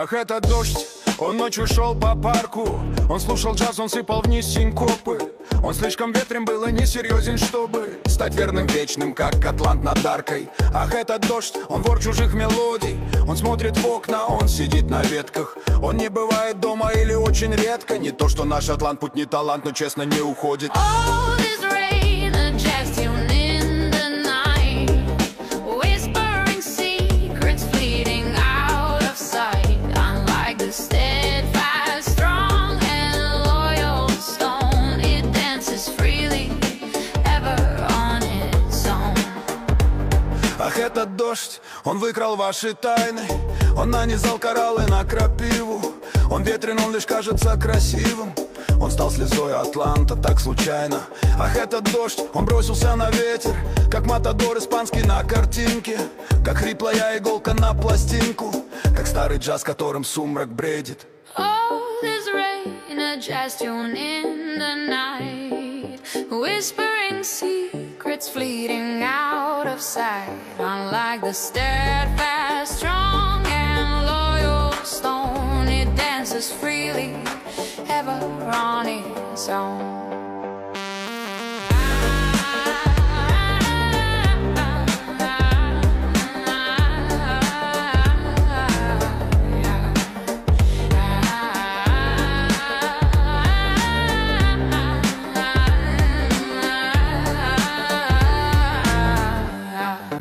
Ах, этот дождь, он ночью шел по парку. Он слушал джаз, он сыпал вниз синкопы. Он слишком ветрен был и несерьезен, чтобы стать верным вечным, как атлант над аркой. Ах, этот дождь, он вор чужих мелодий. Он смотрит в окна, он сидит на ветках. Он не бывает дома или очень редко. Не то, что наш атлант, путь не талант, но честно не уходит. Ах, этот дождь, он выкрал ваши тайны. Он нанизал кораллы на крапиву. Он ветрен, он лишь кажется красивым. Он стал слезой Атланта так случайно. Ах, этот дождь, он бросился на ветер, как матадор испанский на картинке, как хриплая иголка на пластинку, как старый джаз, которым сумрак бредит. Oh, there's rain, a jazz tune in the night, whispering secrets fleeting out of sight. Unlike the steadfast, strong and loyal stone, it dances freely, ever on its own.